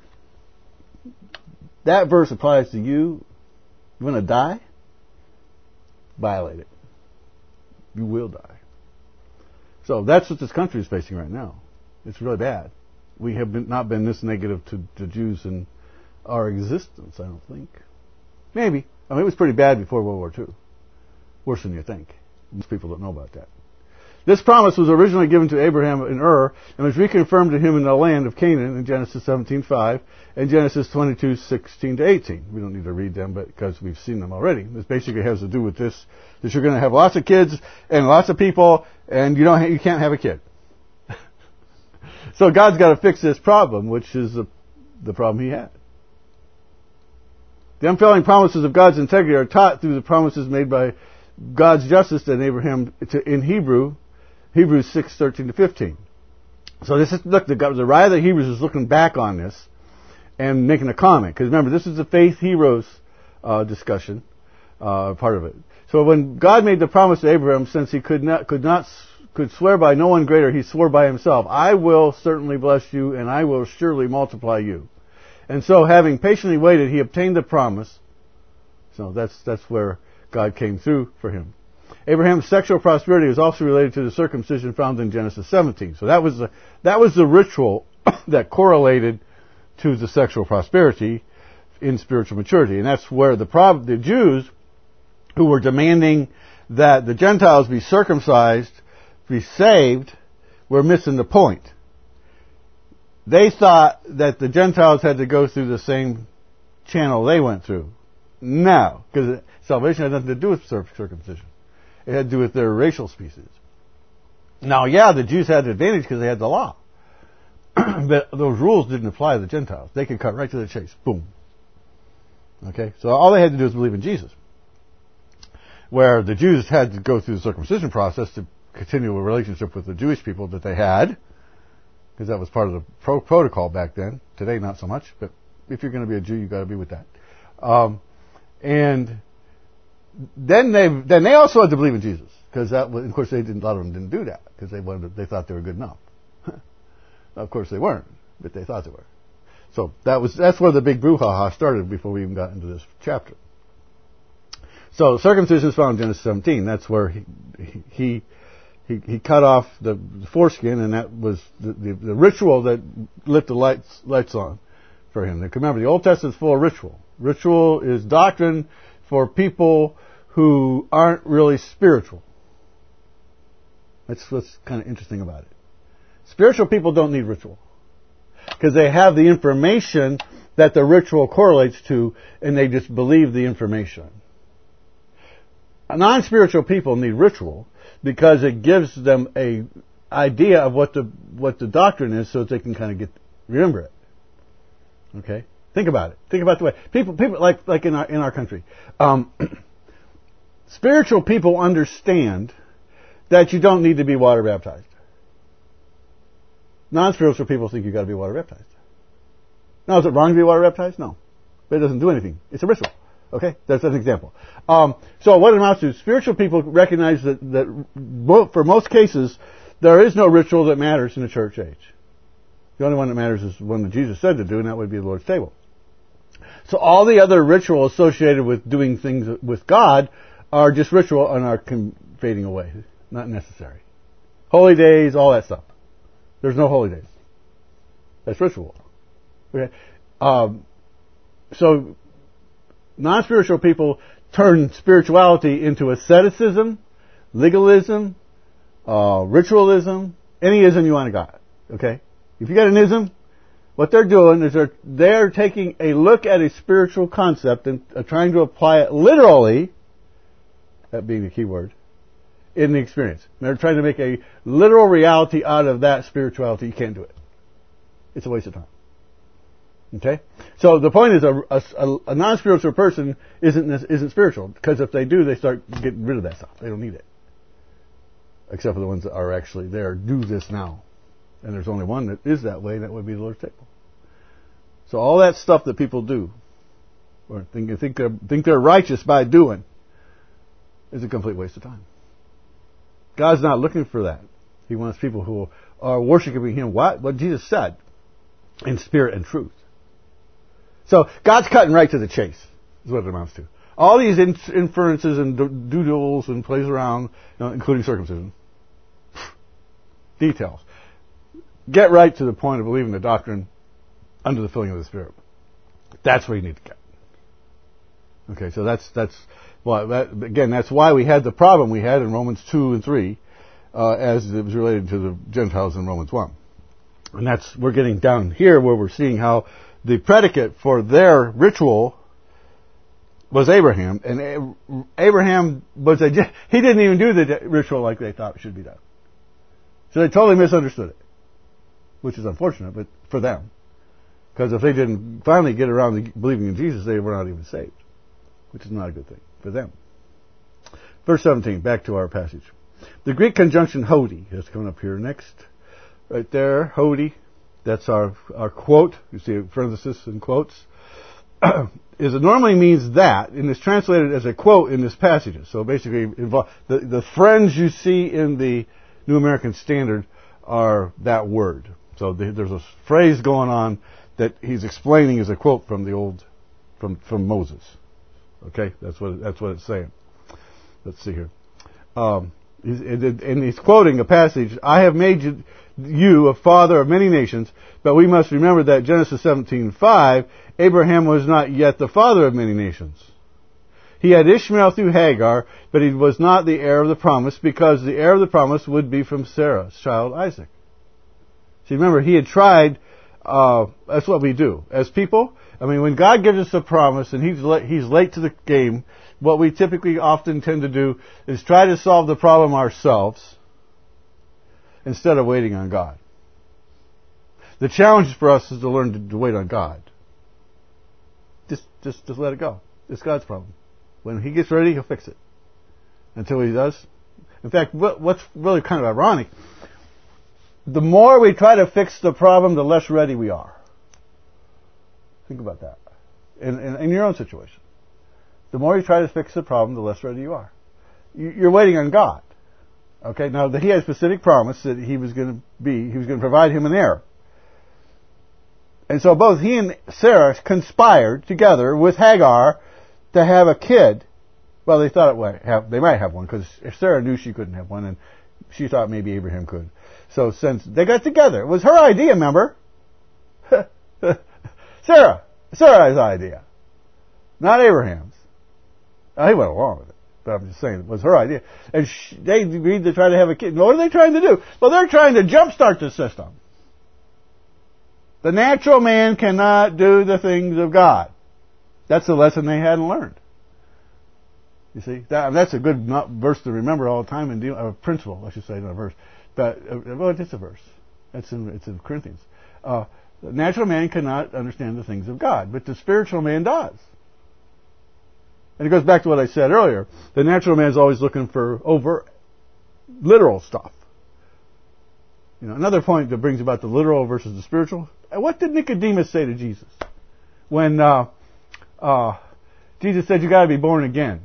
That verse applies to you. You want to die? Violate it. You will die. So that's what this country is facing right now. It's really bad. We have not been this negative to Jews in our existence, I don't think. Maybe. I mean, it was pretty bad before World War II. Worse than you think. Most people don't know about that. This promise was originally given to Abraham in Ur and was reconfirmed to him in the land of Canaan in Genesis 17:5 and Genesis 22:16-18. We don't need to read them, but because we've seen them already. This basically has to do with this: that you're going to have lots of kids and lots of people, and you can't have a kid. So God's got to fix this problem, which is the problem He had. The unfailing promises of God's integrity are taught through the promises made by God's justice to Abraham in Hebrews 6:13-15. So this is, look, the writer of the Hebrews is looking back on this and making a comment. Because remember, this is the faith heroes discussion, part of it. So when God made the promise to Abraham, since he could swear by no one greater, he swore by himself, I will certainly bless you, and I will surely multiply you. And so, having patiently waited, he obtained the promise. So that's where God came through for him. Abraham's sexual prosperity is also related to the circumcision found in Genesis 17. So that was the ritual that correlated to the sexual prosperity in spiritual maturity, and that's where the Jews who were demanding that the Gentiles be circumcised, be saved, were missing the point. They thought that the Gentiles had to go through the same channel they went through. No, because salvation had nothing to do with circumcision. It had to do with their racial species. Now, yeah, the Jews had the advantage because they had the law. But those rules didn't apply to the Gentiles. They could cut right to the chase. Boom. Okay? So all they had to do was believe in Jesus. Where the Jews had to go through the circumcision process to continue a relationship with the Jewish people that they had, because that was part of the protocol back then. Today, not so much, but if you're going to be a Jew, you've got to be with that. And then they also had to believe in Jesus, because of course, a lot of them didn't do that because they thought they were good enough. Of course, they weren't, but they thought they were. So that's where the big brouhaha started before we even got into this chapter. So circumcision is found in Genesis 17. That's where he cut off the foreskin, and that was the ritual that lit the lights on for him. Remember, the Old Testament is full of ritual. Ritual is doctrine for people who aren't really spiritual. That's what's kind of interesting about it. Spiritual people don't need ritual, because they have the information that the ritual correlates to, and they just believe the information. Non-spiritual people need ritual because it gives them a idea of what the doctrine is, so that they can kind of remember it. Okay, think about it. Think about the way people like in our country. Spiritual people understand that you don't need to be water baptized. Non-spiritual people think you've got to be water baptized. Now, is it wrong to be water baptized? No, but it doesn't do anything. It's a ritual. Okay, that's an example. So what it amounts to, spiritual people recognize that for most cases, there is no ritual that matters in the church age. The only one that matters is one that Jesus said to do, and that would be the Lord's table. So all the other ritual associated with doing things with God are just ritual and are fading away. Not necessary. Holy days, all that stuff. There's no holy days. That's ritual. Okay. So non-spiritual people turn spirituality into asceticism, legalism, ritualism, any ism you want to got. Okay? If you got an ism, what they're doing is they're taking a look at a spiritual concept and trying to apply it literally, that being the key word, in the experience. They're trying to make a literal reality out of that spirituality. You can't do it. It's a waste of time. Okay? So the point is a non-spiritual person isn't spiritual, because if they do, they start getting rid of that stuff. They don't need it. except for the ones that are actually there, do this now. And there's only one that is that way, and that would be the Lord's table. So all that stuff that people do, or think they're righteous by doing, is a complete waste of time. God's not looking for that. He wants people who are worshiping Him. What Jesus said, in spirit and truth. So God's cutting right to the chase, is what it amounts to. All these inferences and doodles and plays around, including circumcision, details. Get right to the point of believing the doctrine under the filling of the Spirit. That's where you need to get. Okay, so that's why we had the problem we had in Romans 2 and 3, as it was related to the Gentiles in Romans 1. And we're getting down here where we're seeing how the predicate for their ritual was Abraham, and Abraham he didn't even do the ritual like they thought it should be done. So they totally misunderstood it, which is unfortunate, but for them. Because if they didn't finally get around to believing in Jesus, they were not even saved, which is not a good thing for them. Verse 17, back to our passage. The Greek conjunction hodi is coming up here next. Right there, hodi. That's our quote. You see a parenthesis and quotes. It normally means that, and is translated as a quote in this passage. So basically, the friends you see in the New American Standard are that word. So there's a phrase going on that he's explaining as a quote from the old, from Moses. Okay, that's what it's saying. Let's see here. And he's quoting a passage. I have made you a father of many nations, but we must remember that Genesis 17:5, Abraham was not yet the father of many nations. He had Ishmael through Hagar, but he was not the heir of the promise, because the heir of the promise would be from Sarah's child Isaac. See, remember, he had tried. That's what we do as people. I mean, when God gives us a promise and He's late to the game, what we typically often tend to do is try to solve the problem ourselves instead of waiting on God. The challenge for us is to learn to wait on God. Just let it go. It's God's problem. When He gets ready, He'll fix it. Until He does. In fact, what's really kind of ironic, the more we try to fix the problem, the less ready we are. Think about that. In your own situation. The more you try to fix the problem, the less ready you are. You're waiting on God. Okay, now He had a specific promise that He was going to provide him an heir. And so both he and Sarah conspired together with Hagar to have a kid. Well, they thought they might have one, because Sarah knew she couldn't have one, and she thought maybe Abraham could. So since they got together, it was her idea, remember? Sarah's idea, not Abraham's. He went along with it, but I'm just saying it was her idea. And they agreed to try to have a kid. What are they trying to do? Well, they're trying to jumpstart the system. The natural man cannot do the things of God. That's the lesson they hadn't learned. You see, that's a good verse to remember all the time, and a principle, I should say, not a verse. But it's a verse. It's in Corinthians. The natural man cannot understand the things of God, but the spiritual man does. And it goes back to what I said earlier. The natural man is always looking for over literal stuff. Another point that brings about the literal versus the spiritual. What did Nicodemus say to Jesus when Jesus said, "You got to be born again"?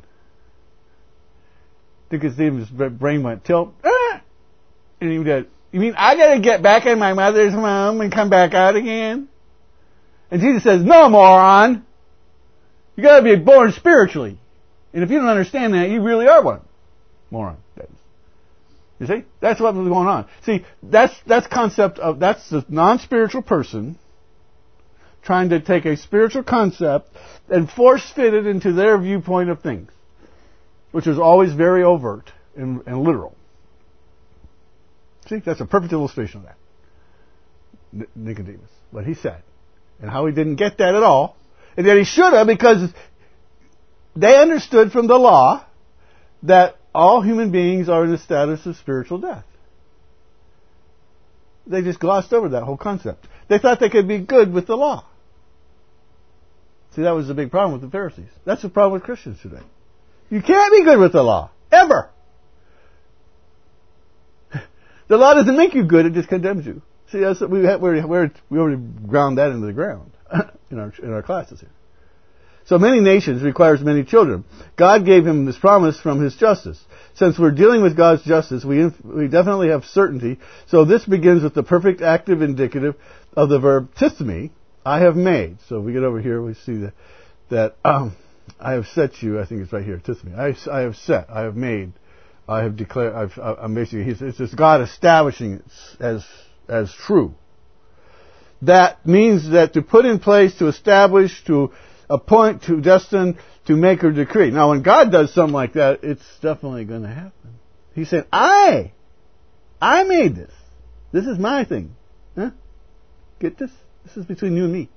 Nicodemus' brain went tilt, and he did. You mean I got to get back in my mother's womb and come back out again? And Jesus says, "No, moron. You got to be born spiritually. And if you don't understand that, you really are one moron." You see? That's what was going on. See, that's the non-spiritual person trying to take a spiritual concept and force fit it into their viewpoint of things, which is always very overt and literal. See, that's a perfect illustration of that. Nicodemus, what he said, and how he didn't get that at all, and yet he should have, because they understood from the law that all human beings are in a status of spiritual death. They just glossed over that whole concept. They thought they could be good with the law. See, that was the big problem with the Pharisees. That's the problem with Christians today. You can't be good with the law. Ever. The law doesn't make you good, it just condemns you. See, that's we already ground that into the ground in our classes here. So many nations requires many children. God gave him this promise from his justice. Since we're dealing with God's justice, we definitely have certainty. So this begins with the perfect active indicative of the verb tithme, I have made. So if we get over here, we see that I have set you, I think it's right here, tithme. I have set, I have made, I have declared, I'm basically, it's just God establishing it as true. That means that to put in place, to establish, to appoint, to destine, to make or decree. Now when God does something like that, it's definitely going to happen. He said, I made this. This is my thing. Huh? Get this? This is between you and me.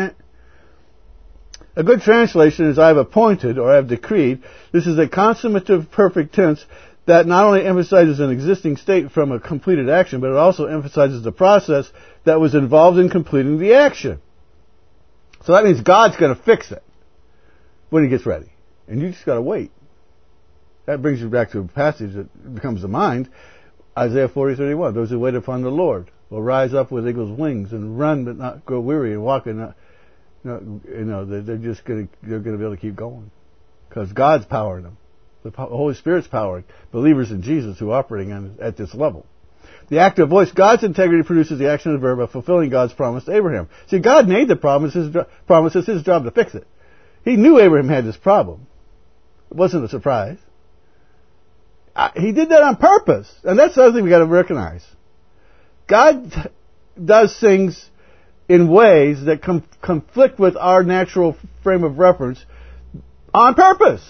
A good translation is I have appointed or I have decreed. This is a consummative perfect tense that not only emphasizes an existing state from a completed action, but it also emphasizes the process that was involved in completing the action. So that means God's going to fix it when he gets ready. And you just got to wait. That brings you back to a passage that comes to mind. Isaiah 40:31. Those who wait upon the Lord will rise up with eagle's wings and run but not grow weary and walk and not, they're going to be able to keep going. Because God's powering them. The Holy Spirit's powering believers in Jesus who are operating at this level. The active voice, God's integrity produces the action of the verb of fulfilling God's promise to Abraham. See, God made the promise. It's his job to fix it. He knew Abraham had this problem. It wasn't a surprise. He did that on purpose. And that's the other thing we got to recognize. God does things in ways that conflict with our natural frame of reference on purpose.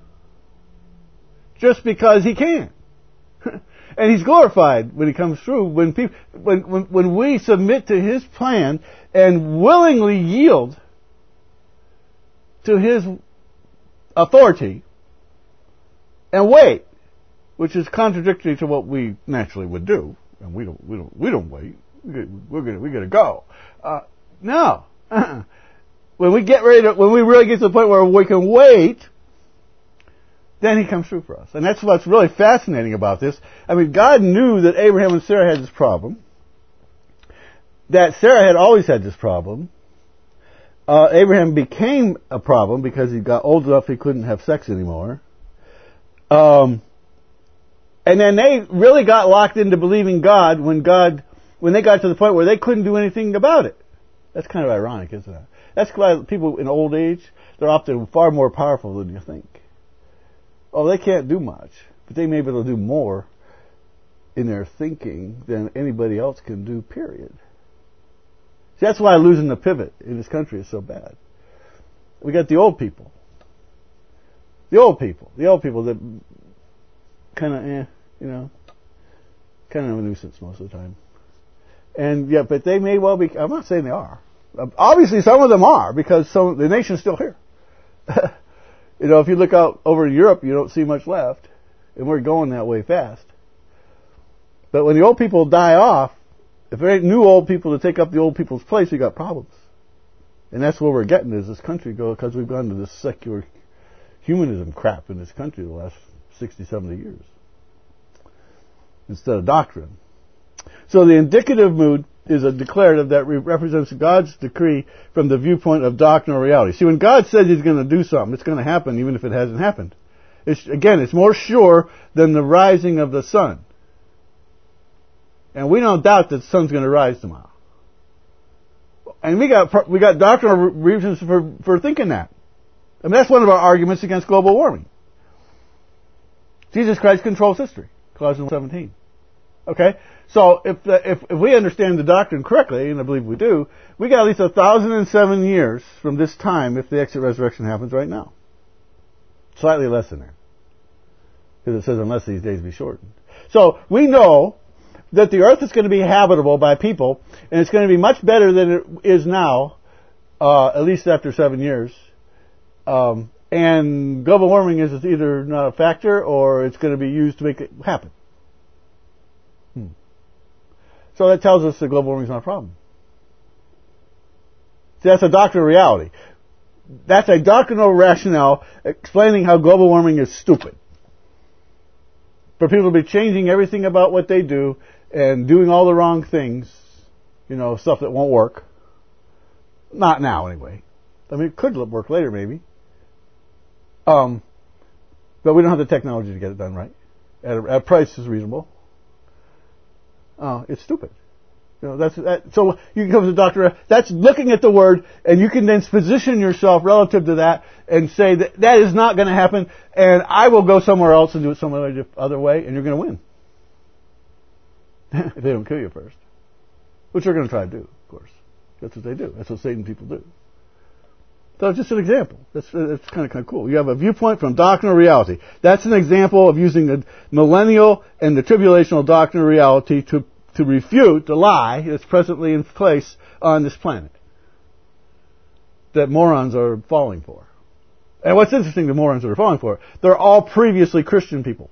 Just because he can. And he's glorified when he comes through. When we submit to his plan and willingly yield to his authority and wait, which is contradictory to what we naturally would do, and we don't wait. We gotta go. No. When we really get to the point where we can wait, then he comes through for us. And that's what's really fascinating about this. I mean, God knew that Abraham and Sarah had this problem. That Sarah had always had this problem. Abraham became a problem because he got old enough he couldn't have sex anymore. And then they really got locked into believing God when they got to the point where they couldn't do anything about it. That's kind of ironic, isn't it? That's why people in old age, they're often far more powerful than you think. Oh, they can't do much, but they may be able to do more in their thinking than anybody else can do, period. See, that's why losing the pivot in this country is so bad. We got the old people. The old people that kind of, kind of a nuisance most of the time. And yeah, but they may well be, I'm not saying they are. Obviously some of them are, because the nation's still here. If you look out over Europe, you don't see much left. And we're going that way fast. But when the old people die off, if there ain't new old people to take up the old people's place, we got problems. And that's where we're getting as this country goes, because we've gone to this secular humanism crap in this country the last 60, 70 years. Instead of doctrine. So the indicative mood is a declarative that represents God's decree from the viewpoint of doctrinal reality. See, when God says he's going to do something, it's going to happen even if it hasn't happened. It's more sure than the rising of the sun. And we don't doubt that the sun's going to rise tomorrow. And we got doctrinal reasons for thinking that. I mean, that's one of our arguments against global warming. Jesus Christ controls history. Colossians 17. Okay? So if we understand the doctrine correctly, and I believe we do, we got at least 1,007 years from this time if the exit resurrection happens right now. Slightly less than that. Because it says unless these days be shortened. So we know that the earth is going to be habitable by people, and it's going to be much better than it is now, at least after 7 years. And global warming is either not a factor or it's going to be used to make it happen. So that tells us that global warming is not a problem. See, that's a doctrinal reality. That's a doctrinal rationale explaining how global warming is stupid. For people to be changing everything about what they do and doing all the wrong things, stuff that won't work. Not now, anyway. I mean, it could work later, maybe. But we don't have the technology to get it done right. At a price that's reasonable. It's stupid. So you can come to the doctor. That's looking at the Word, and you can then position yourself relative to that and say that is not going to happen, and I will go somewhere else and do it some other way, and you're going to win. If they don't kill you first. Which they're going to try to do, of course. That's what they do. That's what Satan people do. So it's just an example. That's kind of cool. You have a viewpoint from doctrinal reality. That's an example of using the millennial and the tribulational doctrinal reality to refute the lie that's presently in place on this planet that morons are falling for. And what's interesting, the morons that are falling for it, they're all previously Christian people.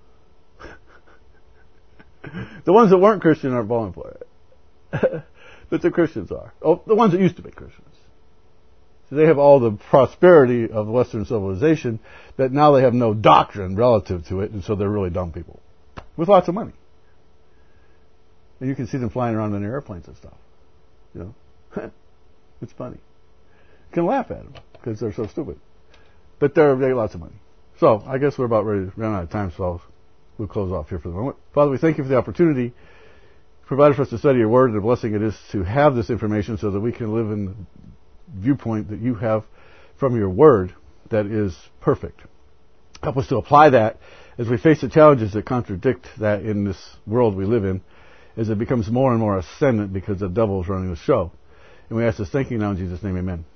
The ones that weren't Christian aren't falling for it. But the Christians are. Oh, the ones that used to be Christians. So they have all the prosperity of Western civilization, but now they have no doctrine relative to it, and so they're really dumb people. With lots of money. And you can see them flying around in airplanes and stuff. It's funny. You can laugh at them, because they're so stupid. But they have lots of money. So, I guess we're about ready to run out of time, so we'll close off here for the moment. Father, we thank you for the opportunity provided for us to study your word, and a blessing it is to have this information so that we can live in the viewpoint that you have from your word that is perfect. Help us to apply that as we face the challenges that contradict that in this world we live in, as it becomes more and more ascendant because the devil is running the show. And we ask this thanking now in Jesus' name, amen.